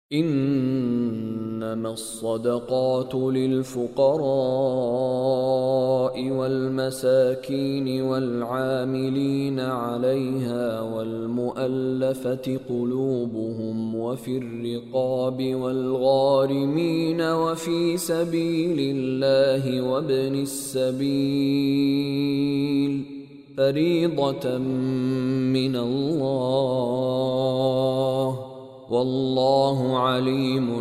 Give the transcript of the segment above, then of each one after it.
انما الصدقات للفقراء والمساكين والعاملين عليها والمؤلفة قلوبهم وفي الرقاب والغارمين وفي سبيل الله وابن السبيل فریضۃ من اللہ واللہ علیم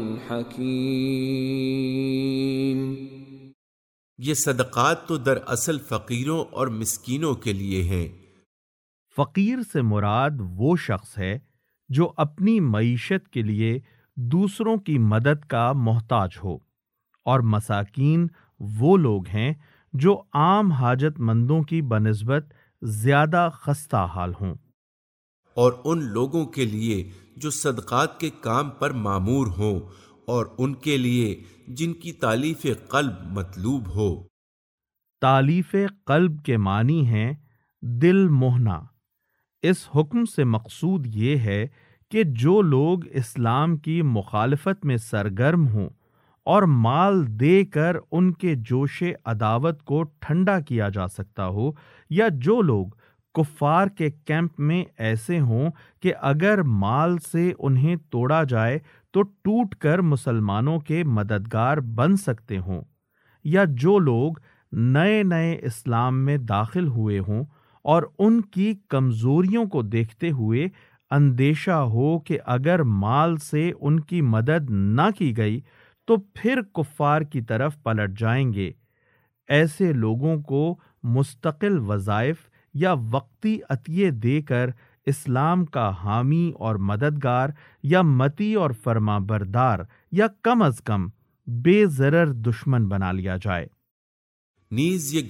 حکیم۔ یہ صدقات تو دراصل فقیروں اور مسکینوں کے لیے ہیں۔ فقیر سے مراد وہ شخص ہے جو اپنی معیشت کے لیے دوسروں کی مدد کا محتاج ہو، اور مساکین وہ لوگ ہیں جو عام حاجت مندوں کی بنسبت زیادہ خستہ حال ہوں، اور ان لوگوں کے لیے جو صدقات کے کام پر مامور ہوں، اور ان کے لیے جن کی تالیف قلب مطلوب ہو۔ تالیف قلب کے معنی ہیں دل موہنا۔ اس حکم سے مقصود یہ ہے کہ جو لوگ اسلام کی مخالفت میں سرگرم ہوں اور مال دے کر ان کے جوش عداوت کو ٹھنڈا کیا جا سکتا ہو، یا جو لوگ کفار کے کیمپ میں ایسے ہوں کہ اگر مال سے انہیں توڑا جائے تو ٹوٹ کر مسلمانوں کے مددگار بن سکتے ہوں، یا جو لوگ نئے نئے اسلام میں داخل ہوئے ہوں اور ان کی کمزوریوں کو دیکھتے ہوئے اندیشہ ہو کہ اگر مال سے ان کی مدد نہ کی گئی تو پھر کفار کی طرف پلٹ جائیں گے، ایسے لوگوں کو مستقل وظائف یا وقتی عطیے دے کر اسلام کا حامی اور مددگار یا مطیع اور فرما بردار یا کم از کم بے ضرر دشمن بنا لیا جائے۔ نیز یہ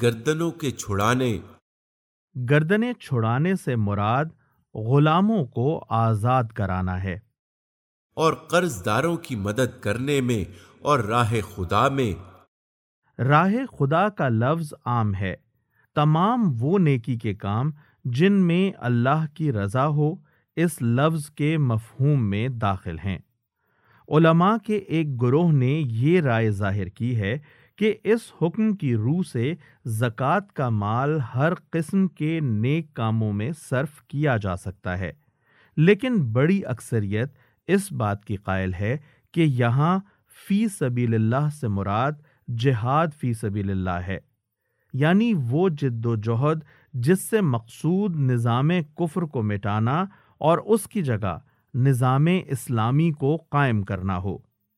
گردنیں چھڑانے سے مراد غلاموں کو آزاد کرانا ہے، اور قرض داروں کی مدد کرنے میں اور راہ خدا میں۔ راہ خدا کا لفظ عام ہے، تمام وہ نیکی کے کام جن میں اللہ کی رضا ہو اس لفظ کے مفہوم میں داخل ہیں۔ علماء کے ایک گروہ نے یہ رائے ظاہر کی ہے کہ اس حکم کی روح سے زکوٰۃ کا مال ہر قسم کے نیک کاموں میں صرف کیا جا سکتا ہے، لیکن بڑی اکثریت اس بات کی قائل ہے کہ یہاں فی سبیل اللہ سے مراد جہاد فی سبیل اللہ ہے، یعنی وہ جد و جہد جس سے مقصود نظام کفر کو مٹانا اور اس کی جگہ نظام اسلامی کو قائم کرنا ہو۔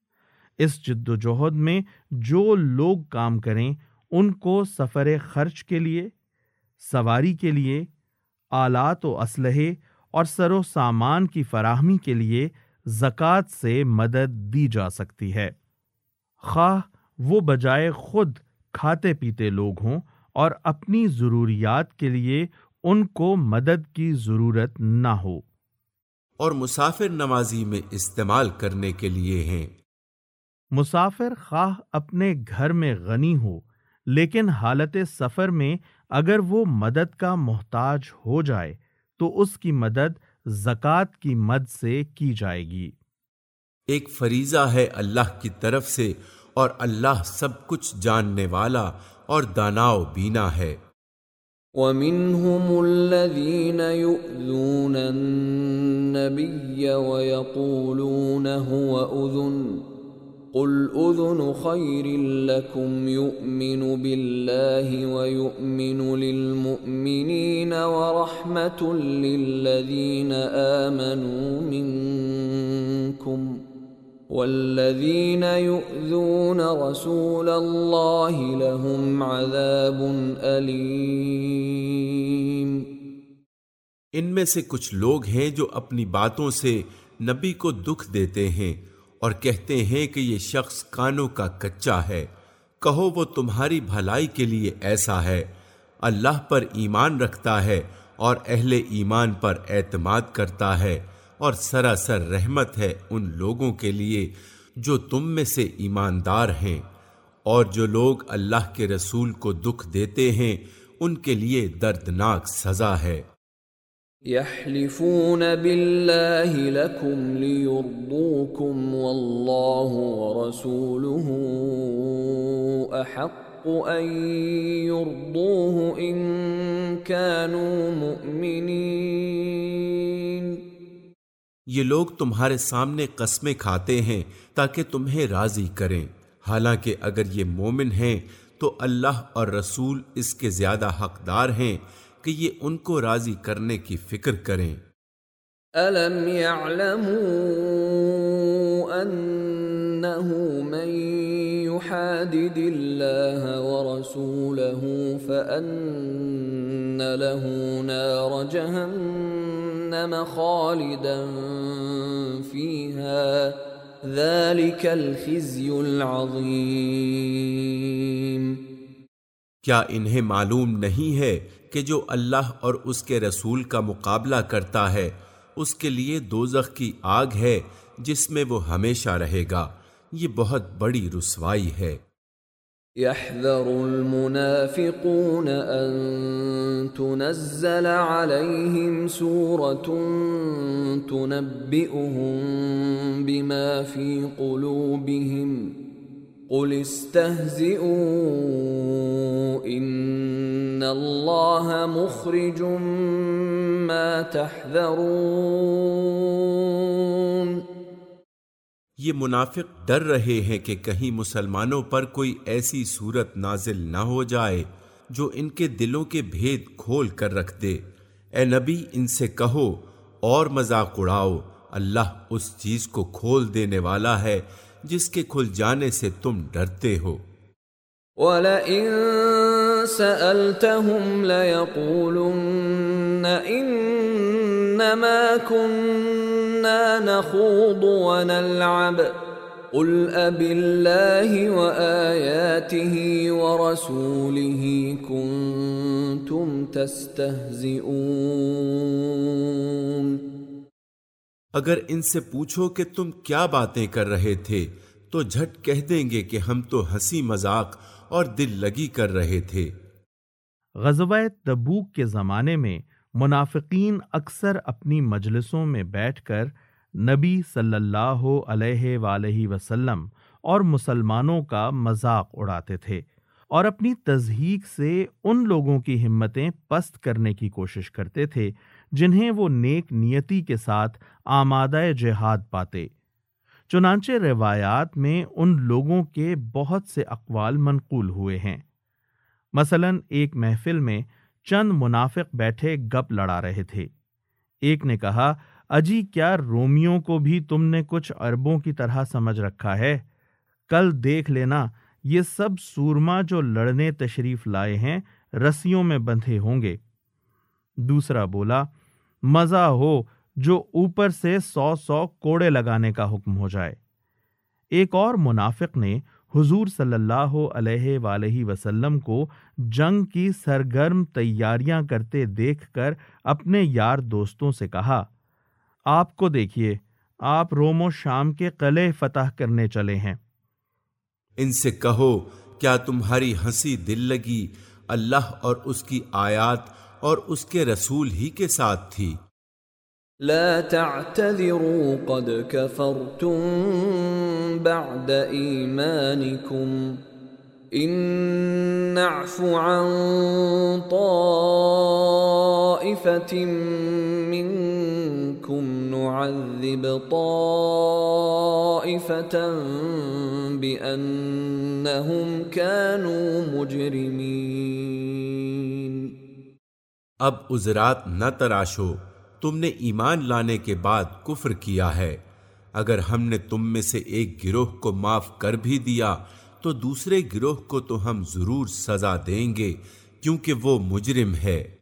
اس جد و جہد میں جو لوگ کام کریں ان کو سفر خرچ کے لیے، سواری کے لیے، آلات و اسلحے اور سر و سامان کی فراہمی کے لیے زکوٰۃ سے مدد دی جا سکتی ہے، خواہ وہ بجائے خود کھاتے پیتے لوگ ہوں اور اپنی ضروریات کے لیے ان کو مدد کی ضرورت نہ ہو۔ اور مسافر نمازی میں استعمال کرنے کے لیے ہیں۔ مسافر خواہ اپنے گھر میں غنی ہو، لیکن حالت سفر میں اگر وہ مدد کا محتاج ہو جائے تو اس کی مدد زکوٰۃ کی مد سے کی جائے گی۔ ایک فریضہ ہے اللہ کی طرف سے، اور اللہ سب کچھ جاننے والا اور دانا و بینا ہے۔ وَمِنْهُمُ الَّذِينَ يُؤْذُونَ النَّبِيَّ وَيَقُولُونَ هُوَ أُذُنٌ قُلْ أُذُنُ خَيْرٍ لَكُمْ يُؤْمِنُ بِاللَّهِ وَيُؤْمِنُ لِلْمُؤْمِنِينَ وَرَحْمَةٌ لِلَّذِينَ آمَنُوا مِنْكُمْ وَالَّذِينَ يُؤْذُونَ رَسُولَ اللَّهِ لَهُمْ عَذَابٌ أَلِيمٌ۔ ان میں سے کچھ لوگ ہیں جو اپنی باتوں سے نبی کو دکھ دیتے ہیں اور کہتے ہیں کہ یہ شخص کانوں کا کچا ہے۔ کہو وہ تمہاری بھلائی کے لیے ایسا ہے، اللہ پر ایمان رکھتا ہے اور اہل ایمان پر اعتماد کرتا ہے، اور سراسر رحمت ہے ان لوگوں کے لیے جو تم میں سے ایماندار ہیں، اور جو لوگ اللہ کے رسول کو دکھ دیتے ہیں ان کے لیے دردناک سزا ہے۔ يحلفون بالله لكم ليرضوكم والله ورسوله أحق أن يرضوه إن كانوا مؤمنين. یہ لوگ تمہارے سامنے قسمیں کھاتے ہیں تاکہ تمہیں راضی کریں، حالانکہ اگر یہ مومن ہیں تو اللہ اور رسول اس کے زیادہ حقدار ہیں کہ یہ ان کو راضی کرنے کی فکر کریں. أَلَمْ يَعْلَمُوا أَنَّهُ مَن يُحَادِدِ اللَّهَ وَرَسُولَهُ فَأَنَّ لَهُ نَارَ جَهَنَّمَ خَالِدًا فِيهَا ذَلِكَ الْخِزْيُ الْعَظِيمُ. کیا انہیں معلوم نہیں ہے کہ جو اللہ اور اس کے رسول کا مقابلہ کرتا ہے اس کے لیے دوزخ کی آگ ہے جس میں وہ ہمیشہ رہے گا، یہ بہت بڑی رسوائی ہے. يحذر المنافقون أن تنزل عليهم سورة تنبئهم بما في قلوبهم قل استهزئوا إن الله مخرج ما تحذرون. یہ منافق ڈر رہے ہیں کہ کہیں مسلمانوں پر کوئی ایسی صورت نازل نہ ہو جائے جو ان کے دلوں کے بھید کھول کر رکھ دے. اے نبی ان سے کہو اور مذاق اڑاؤ، اللہ اس چیز کو کھول دینے والا ہے جس کے کھل جانے سے تم ڈرتے ہو. وَلَئِن سَأَلْتَهُمْ لَيَقُولُنَّ إِنَّمَا كُنَّا نَخُوضُ وَنَلْعَبُ قُلْ أَبِاللَّهِ وَآيَاتِهِ وَرَسُولِهِ كُنتُمْ تَسْتَهْزِئُونَ. اگر ان سے پوچھو کہ تم کیا باتیں کر رہے تھے تو جھٹ کہہ دیں گے کہ ہم تو ہنسی مذاق اور دل لگی کر رہے تھے. غزوہ تبوک کے زمانے میں منافقین اکثر اپنی مجلسوں میں بیٹھ کر نبی صلی اللہ علیہ وآلہ وسلم اور مسلمانوں کا مذاق اڑاتے تھے اور اپنی تضحیک سے ان لوگوں کی ہمتیں پست کرنے کی کوشش کرتے تھے جنہیں وہ نیک نیتی کے ساتھ آمادہ جہاد پاتے. چنانچہ روایات میں ان لوگوں کے بہت سے اقوال منقول ہوئے ہیں. مثلا ایک محفل میں چند منافق بیٹھے گپ لڑا رہے تھے. ایک نے کہا، اجی کیا رومیوں کو بھی تم نے کچھ عربوں کی طرح سمجھ رکھا ہے؟ کل دیکھ لینا یہ سب سورما جو لڑنے تشریف لائے ہیں رسیوں میں بندھے ہوں گے. دوسرا بولا، مزہ ہو جو اوپر سے 100 کوڑے لگانے کا حکم ہو جائے. ایک اور منافق نے حضور صلی اللہ علیہ وآلہ وسلم کو جنگ کی سرگرم تیاریاں کرتے دیکھ کر اپنے یار دوستوں سے کہا، آپ کو دیکھیے، آپ روم و شام کے قلعے فتح کرنے چلے ہیں. ان سے کہو کیا تمہاری ہنسی دل لگی اللہ اور اس کی آیات اور اس کے رسول ہی کے ساتھ تھی. لا تعتذروا قد كفرتم بعد ایمانکم ان نعف عن طائفة منکم نعذب طائفة بأنهم كانوا مجرمین. اب عذرات نہ تراشو، تم نے ایمان لانے کے بعد کفر کیا ہے. اگر ہم نے تم میں سے ایک گروہ کو معاف کر بھی دیا تو دوسرے گروہ کو تو ہم ضرور سزا دیں گے کیونکہ وہ مجرم ہے.